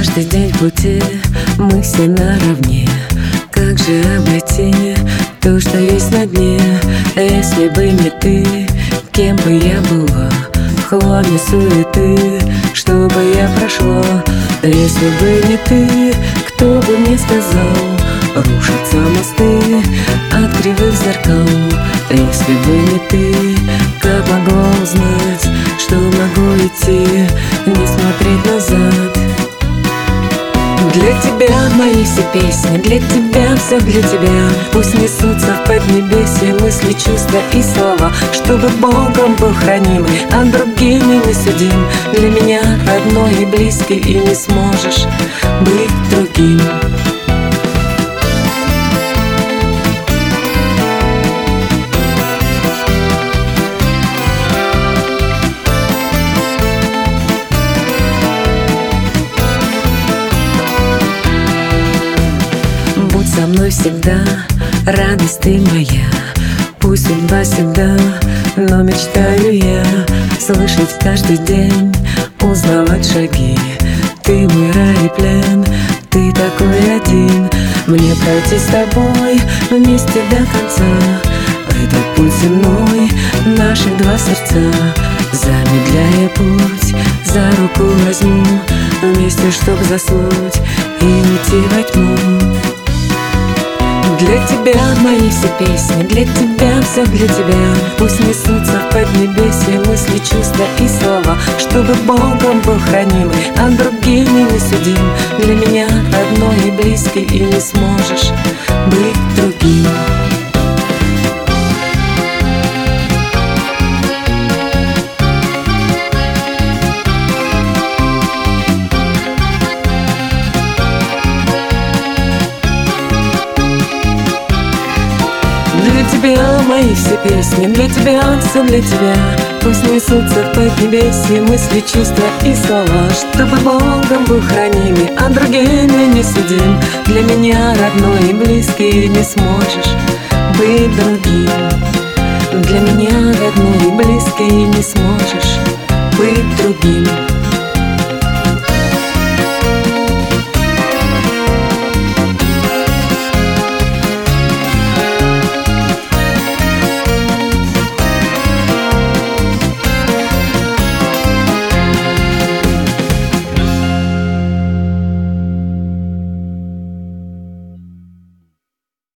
Каждый день в пути мы все наравне. Как же обойти то, что есть на дне? Если бы не ты, кем бы я была? В хламе суеты, что бы я прошла? Если бы не ты, кто бы мне сказал? Рушатся мосты от кривых зеркал. Если бы не ты, как могла узнать, что могу идти, не смотреть назад? Для тебя мои все песни, для тебя все для тебя. Пусть несутся в поднебесье мысли, чувства и слова, чтобы Богом был хранимый, а другими не судим. Для меня родной и близкий, и не сможешь быть другим. Со мной всегда радость ты моя. Пусть судьба всегда, но мечтаю я слышать каждый день, узнавать шаги. Ты мой рай и плен, ты такой один. Мне пройти с тобой вместе до конца этот путь земной, наши два сердца. Замедляя путь, за руку возьму вместе, чтоб заснуть и уйти во тьму. Для тебя мои все песни, для тебя все для тебя. Пусть несутся в поднебесье мысли, чувства и слова, чтобы Богом был хранимый, а другими не судим. Для меня родной и близкий, и не сможешь быть другим. Для тебя мои все песни, для тебя все для тебя. Пусть несутся в поднебесье мысли, чувства и слова, чтобы Богом был хранимый, а другими не судим. Для меня родной и близкий, не сможешь быть другим. Для меня родной и близкий, не сможешь быть другим.